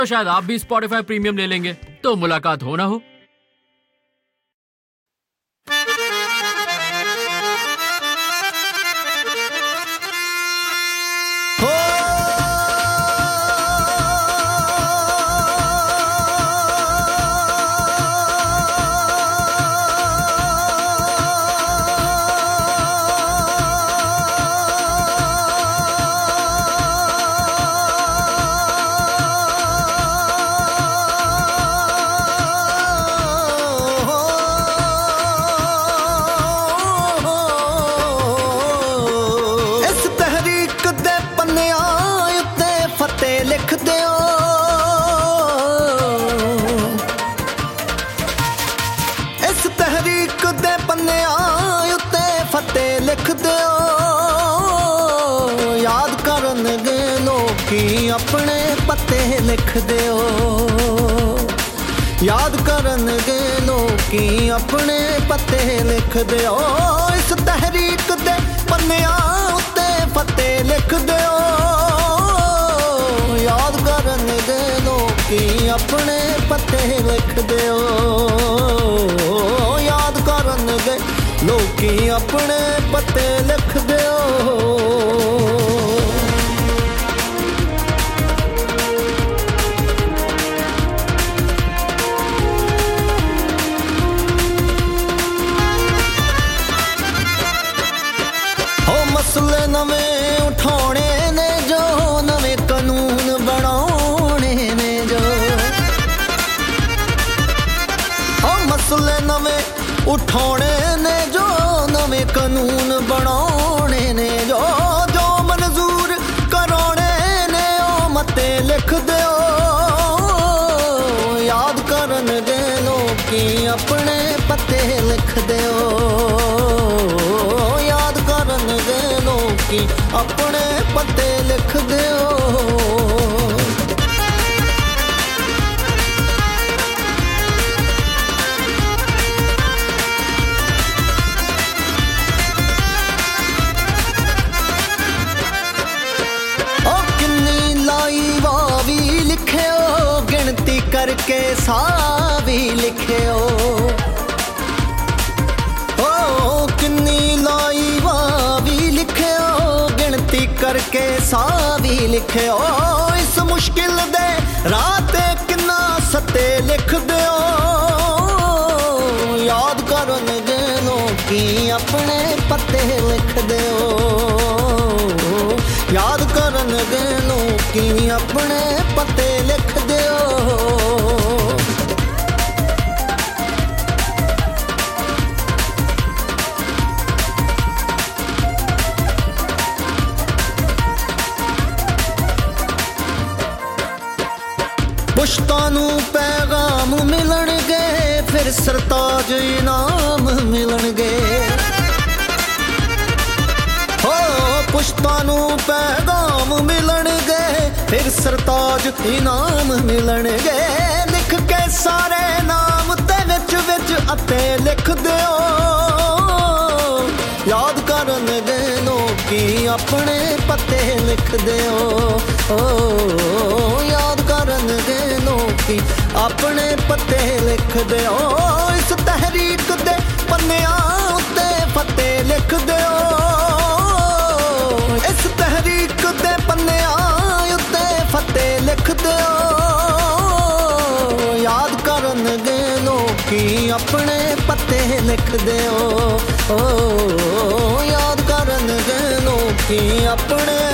तो शायद आप भी स्पॉटिफाई प्रीमियम ले लेंगे, तो मुलाकात हो ना हो। अपने पते लिख दियो, याद करनगे लोकी अपने पते लिख दियो। इस तहरीक दे पन्नियां उत्ते फते लिख दियो, याद करनगे लोकी अपने पते लिख दियो, याद करनगे लोकी अपने पते लिख दियो। मसले नवें उठाने ने जो, नवे कानून बनाने ने जो, मसले नवें उठाने ने जो, नवे कानून बनाने ने जो, जो मंजूर कराने ने ओ मते लिख दियो, याद करनगे लोकी अपने पते लिख दियो, याद करनगे लोकी अपने पते लिख दियो। गिनती करके सा भी लिखियो, ओ किन्नी लाई वा भी लिखियो, गिनती करके सा भी लिखियो। इस मुश्किल दे रात किन्ना सते लिख दियो, याद करनगे लोकी अपने पते लिख दियो, याद करनगे लोकी अपने पते लिख दियो। पुश्तानू पैगाम मिलणगे, फिर सरताज इनाम मिलणगे, हो पुश्तानू पैगाम मिलणगे, फिर सरताज इनाम मिलणगे। लिख के सारे नाम ते विच विच अते लिख दियो, याद करनगे लोकी अपने पते लिख दियो, ओ याद करनगे लोकी अपने पते लिख दियो। इस तहरीक दे पन्नियां उत्ते फते लिख दियो, इस तहरीक दे पन्नियां उत्ते फते लिख दियो, याद करनगे लोकी अपने पते लिख दियो, ओ याद करनगे लोकी अपने